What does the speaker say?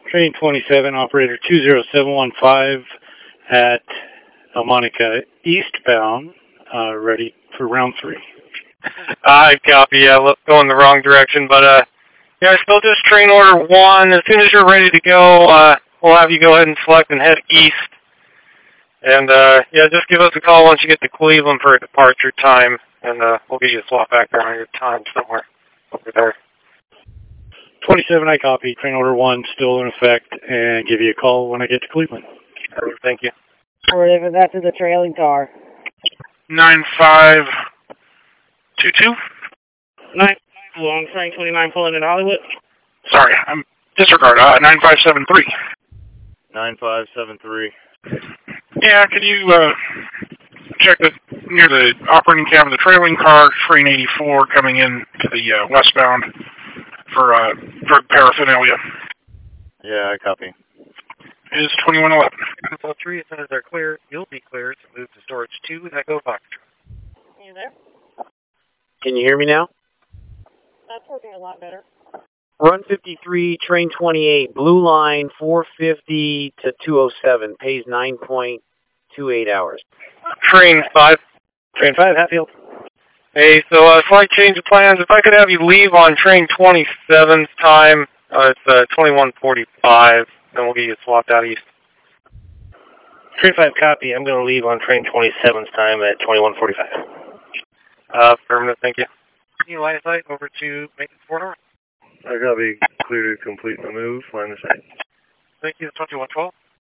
Train 27, operator 20715 at Monica eastbound, ready for round 3. I copy, yeah, going the wrong direction, but, yeah, still just train order 1. As soon as you're ready to go, we'll have you go ahead and select and head east. And, yeah, just give us a call once you get to Cleveland for a departure time, and, we'll get you a swap back there on your time somewhere over there. 27, I copy. Train order 1 still in effect, and give you a call when I get to Cleveland. Thank you. Alright, that's in the trailing car. 9522? 9, along train 29 pulling in Hollywood. Sorry, I'm disregard, 9573. 9573. Yeah, could you, check near the operating cab of the trailing car, train 84 coming in to the, westbound for drug paraphernalia. Yeah, I copy. Is 2111. All 3, as soon as they're clear, you'll be cleared to move to storage 2 and Echo Foxtrot. You there? Can you hear me now? That's working a lot better. Run 53, train 28, blue line 450 to 207, pays 9.28 hours. Train 5. Train 5, Hatfield. Hey, so slight change of plans. If I could have you leave on train 27's time, it's 2145, then we'll get you swapped out east. Train 5, copy. I'm going to leave on train 27's time at 2145. Affirmative, thank you. Line of sight over to maintenance 4 north. I copy. Clear to complete the move. Line of sight. Thank you, 2112.